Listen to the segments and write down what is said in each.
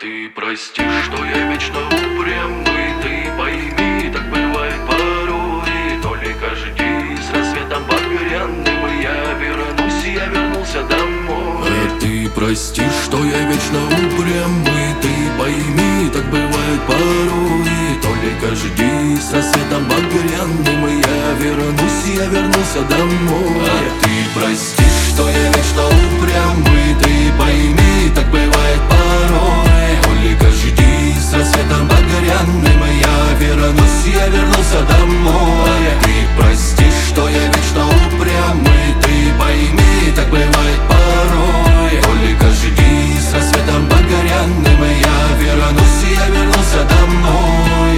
Ты прости, что я вечно упрямый, ты пойми, так бывает порой. Только жди, с рассветом багряным я вернулся домой. А ты прости, что я вечно упрямый, ты пойми, так бывает порой. Только жди, с рассветом багряным я вернулся домой. А ты прости, что я вечно упрямый, ты пойми, так бывает порой. Только жди, с рассветом багряным я вернулся домой. Ты прости, что я вечно упрямый, ты пойми, так бывает порой. Только жди, с рассветом багряным я вернулся домой.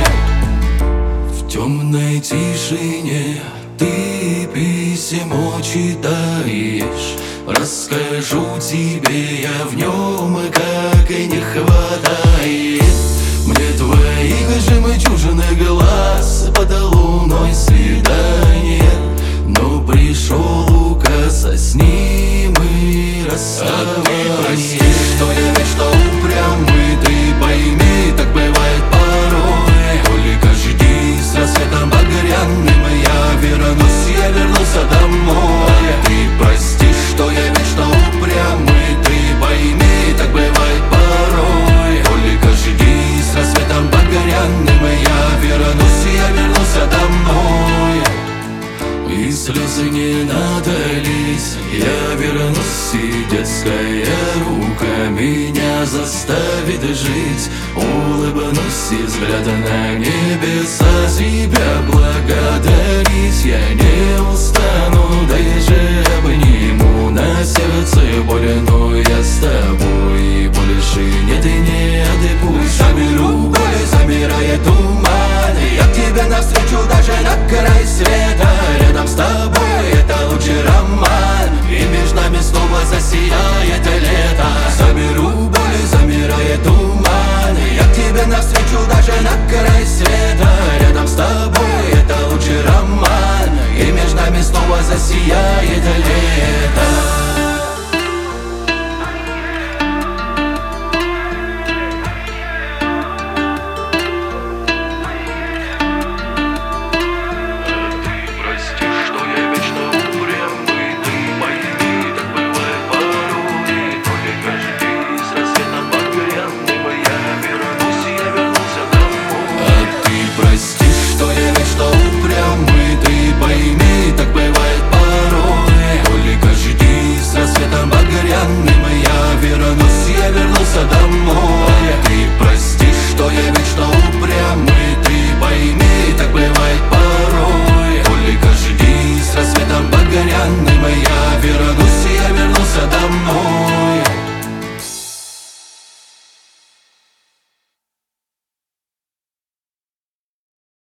В темной тишине ты письмо читаешь. Расскажу тебе я в нем, как и не хватает мне твоих жемчужных глаз под луной свидание. Но пришел указ, а с ним и расставание. А ты прости, что я вечно упрямый, ты пойми, так бывает порой. Только жди, с рассветом багряным я вернулся домой. Ты прости, что я вечно упрямый, ты пойми, так бывает порой. Только жди, с рассветом багряным я вернулся домой. И слезы не надались, я вернусь, и детская рука меня заставит жить. Улыбнусь, и взгляд на небеса тебя благодарить. Я не устану, даже обниму, на сердце боль, но я с тобой больше нет и не отпущу. Заберу боль, замирает туман, я к тебе навстречу даже на край света. Рядом с тобой это лучший роман, и между нами снова засияет лето. Заберу боль, замирает туман, я к тебе навстречу даже на край света. Рядом с тобой это лучший роман, и между нами снова засияет лето. Я вернулся домой. Ты прости, что я вечно упрямый, ты пойми, так бывает порой. Только жди, с рассветом багряным я